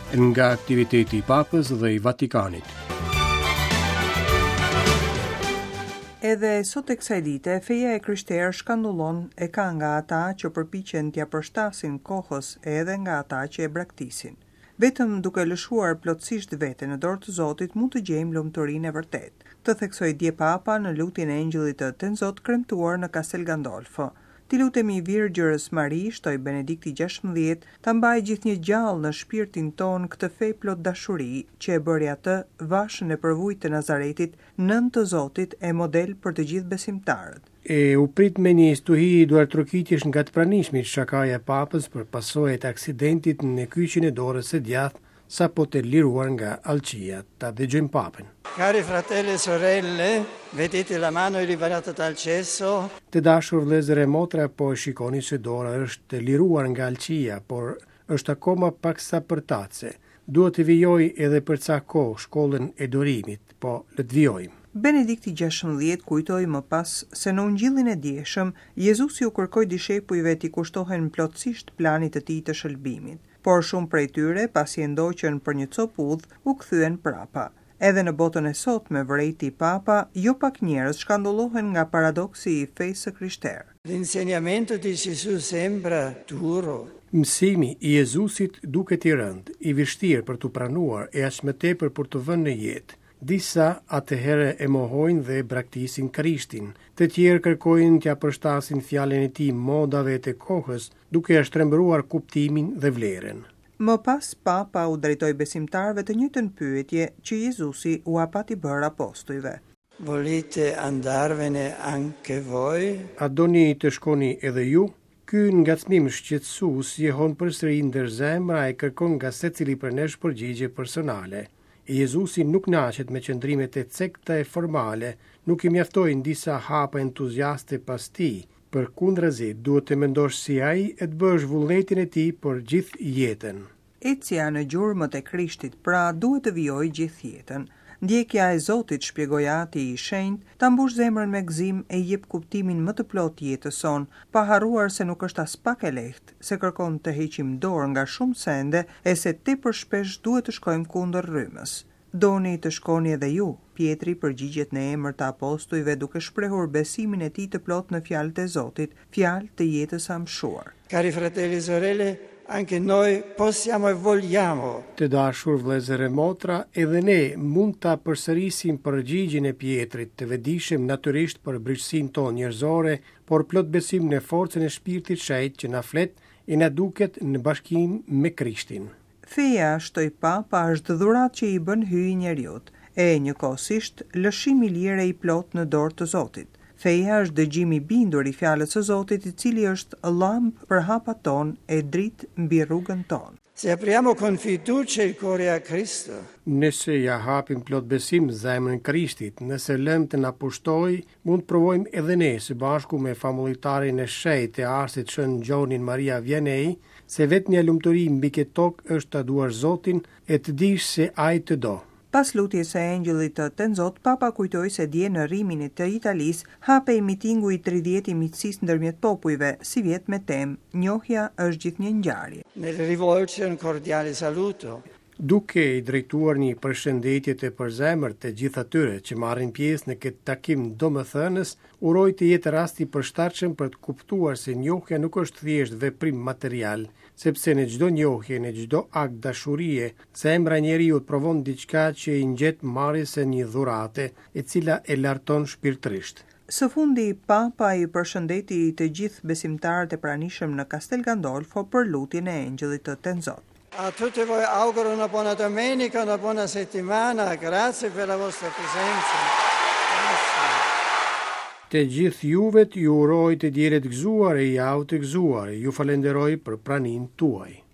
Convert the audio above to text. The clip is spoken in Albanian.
nga aktiviteti I Papës dhe I Vatikanit. Edhe sot e kësaj dite, feja e krishterë shkandullon e ka nga ata që përpiqen t'ia përshtasin kohës edhe nga ata që e braktisin. Vetëm duke lëshuar plotësisht veten në dorë të Zotit mund të gjejmë lumturinë e vërtetë. Të theksoi dje Papa në lutjen e Engjëllit të Tenzot kremtuar në Castel Gandolfo. Ti lutemi Virgjërës Mari, shtoi Benedikti XVI, ta mbajë gjithnjë gjallë në shpirtin ton këtë fe plot dashuri që e bëri atë vashën e përvujt të Nazaretit, nën të Zotit e model për të gjithë besimtarët. E u prit me një stuhi duar trokitjesh nga të pranishmit shakaja e Papës për pasojat e aksidentit në kyçin e dorës së djathtë sa po të liruar nga alqia. Ta dëgjojmë Papën. Cari fratelli e sorelle, vedete la mano liberata dal cesso? Të dashur vëllezër e motra, po shikoni se dora është liruar nga alqia, por është akoma paksa përtatse. Duhet të vijoj edhe për ca kohë shkollën e durimit, po le të vijojmë. Benedikti XVI kujtoi më pas se në ungjillin e dieshëm Jezusi u kërkoi dishepujve t'i kushtohen plotësisht planit të tij të shëlbimit, por shumë prej tyre, pasi e ndoqën për një cop udh, u kthyen prapa. Edhe në botën e sotme vërejti Papa, jo pak njerëz shkandullohen nga paradoksi I fesë së krishterë. L'insegnamento di Gesù sembra duro. Mësimi I Jezusit duket I rënd, I vështirë për t'u pranuar e aq më tepër për të vënë në jetë. Disa atëherë e mohojnë dhe braktisin Krishtin, të tjerë kërkojnë t'ja përshtasin fjalën e tij modave të kohës, duke e shtrembëruar kuptimin dhe vlerën. Më pas Papa u drejtoi besimtarëve të njëjtën pyetje që Jezusi u hapati bërë apostujve. Volete andarvene anche voi? A doni të shkoni edhe ju? Ky ngacmim shqetësues jehon përsëri ndër zemra e kërkon nga secili për nesh përgjigje personale. Jezusi nuk naqet me qëndrimet e cekta e formale, nuk I mjaftojnë disa hapa entuziaste pas tij. Përkundrazi, duhet të mendosh si ai e të bësh vullnetin e tij për gjithë jetën. Ecja në gjurmët e Krishtit, pra duhet të vijojë gjithë jetën. Ndjekja e Zotit, shpjegoi Ati I shenjtë, ta mbush zemrën me gëzim e jep kuptimin më të plot jetës son, pa harruar se nuk është as pak e lehtë, se kërkon të heqim dorë nga shumë sende e se tepër shpesh duhet të shkojmë kundër rrymës. Doni të shkoni edhe ju, Pietri përgjigjet në emër të apostujve duke shprehur besimin e tij të plot në fjalët e Zotit, fjalë të jetës së mshuar. Cari fratelli e sorelle, anche noi possiamo e vogliamo. Të dashur vëllezër e motra, edhe ne mund ta përsërisim përgjigjen e Pietrit, të vëdijshëm natyrisht për brëqësinë tonë njerëzore, por plot besim në forcën e shpirtit shenjtë që na flet e na duket në bashkim me Krishtin. Feja, shtoi Papa, është dhuratë që I bën hyj njeriut, e njëkohësisht lëshim I lire I plot në dorë të Zotit. Feja është dëgjim I bindur I fjalës së Zotit, I cili është llampë për hapat ton e dritë mbi rrugën ton. Se apriamo con fiducia il cuore a Cristo. Nëse ja hapim plot besim zemrën Krishtit, nëse lëm të na pushtoj, mund të provojmë edhe ne së bashku me famulitarin e shenjtë e Arsit Shën Gjonin Maria Vianney, se vetmja lumturi mbi këtë tokë është ta duar Zotin e të dish se ai të do. Pas lutjes së Engjëllit të Tenzot, Papa kujtoi se dje në Rimin të Italisë hapej mitingu I 30 I miqësisë ndërmjet popujve, si vjet me temë Njohja është gjithnjë ngjarje. Nel rivolgere un cordiale saluto. Duke I drejtuar një përshëndetje të përzemërt të gjithë atyre që marrin pjesë në këtë takim domethënës, uroj të jetë rasti I përshtatshëm për të kuptuar se njohja nuk është thjesht veprim material, sepse në çdo njohje, në çdo akt dashurie, zemra e njeriu provon diçka që I ngjet marrjes së një dhurate, e cila e larton shpirtërisht. Së fundi, Papa I përshëndeti të gjithë besimtarët e pranishëm në Castel Gandolfo për lutjen e Engjëllit të Tenzot. A tutti voi auguro una buona domenica, una buona settimana. Grazie per la vostra presenza. Të gjithë juvet ju uroj të diere të gëzuar e javë të gëzuar, ju falenderoj për praninë tuaj.